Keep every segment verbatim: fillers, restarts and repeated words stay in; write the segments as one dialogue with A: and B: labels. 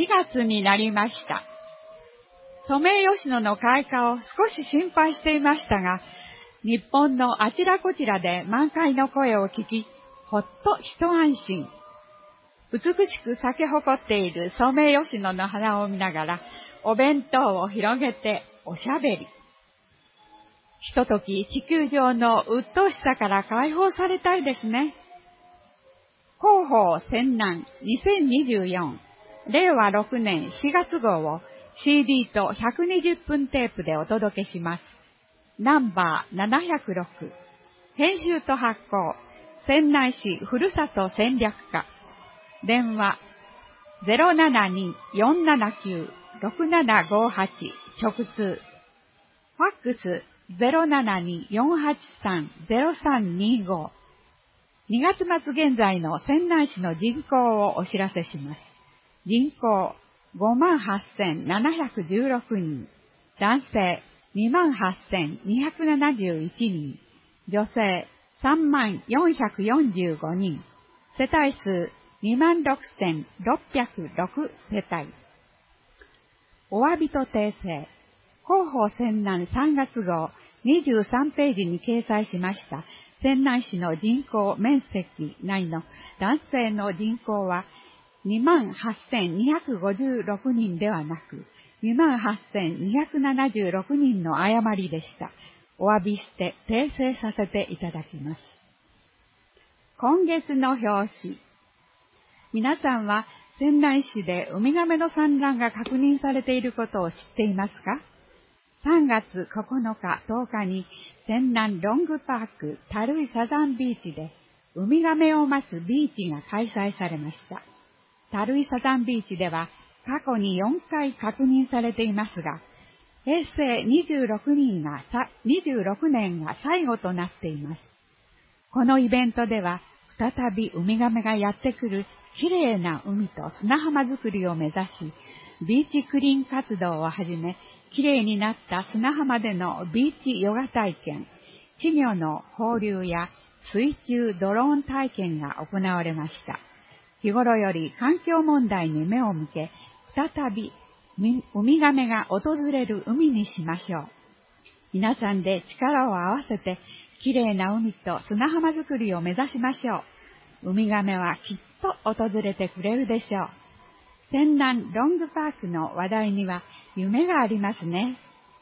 A: しがつになりました。ソメイヨシノの開花を少し心配していましたが、日本のあちらこちらで満開の声を聞き、ほっと一安心。美しく咲き誇っているソメイヨシノの花を見ながら、お弁当を広げておしゃべり。ひととき地球上の鬱陶しさから解放されたいですね。広報泉南にせんにじゅうよんれいわろくねんしがつ号を シーディー とひゃくにじゅっぷんテープでお届けします。ナンバーななひゃくろく。編集と発行、泉南市ふるさと戦略課。電話 ゼロななに よんななきゅう ろくななごはち 直通。ファックス ゼロななに よんはちさん ゼロさんにご。にがつ末現在の泉南市の人口をお知らせします。人口 ごまんはっせんななひゃくじゅうろくにん、男性 にまんはっせんにひゃくななじゅういちにん、女性 さんまんよんひゃくよんじゅうごにん、世帯数 にまんろくせんろっぴゃくろく 世帯。お詫びと訂正。広報泉南さんがつ号にじゅうさんページに掲載しました泉南市の人口面積内の男性の人口は にまんはっせんにひゃくごじゅうろくにんではなく にまんはっせんにひゃくななじゅうろくにんの誤りでした。お詫びして訂正させていただきます。今月の表紙。皆さんは泉南市でウミガメの産卵が確認されていることを知っていますか？さんがつここのかとおかに泉南ロングパークタルイサザンビーチでウミガメを待つビーチが開催されました。タルイサザンビーチでは過去によんかい確認されていますが、へいせいにじゅうろくねんが最後となっています。このイベントでは再びウミガメがやってくるきれいな海と砂浜づくりを目指し、ビーチクリーン活動をはじめ、きれいになった砂浜でのビーチヨガ体験、稚魚の放流や水中ドローン体験が行われました。日頃より環境問題に目を向け、再びウミガメが訪れる海にしましょう。皆さんで力を合わせて、きれいな海と砂浜づくりを目指しましょう。ウミガメはきっと訪れてくれるでしょう。泉南ロングパークの話題には夢がありますね。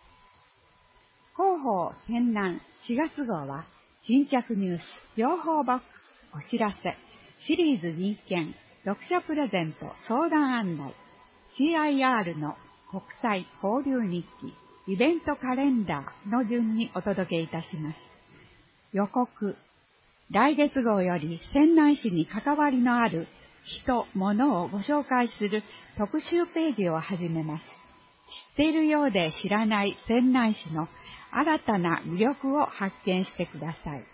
A: 広報泉南しがつ号は新着ニュース、情報ボックス、お知らせ、シリーズ人権、読者プレゼント、相談案内、シーアイアール の国際交流日記、イベントカレンダーの順にお届けいたします。予告。来月号より泉南市に関わりのある人、物をご紹介する特集ページを始めます。知っているようで知らない泉南市の新たな魅力を発見してください。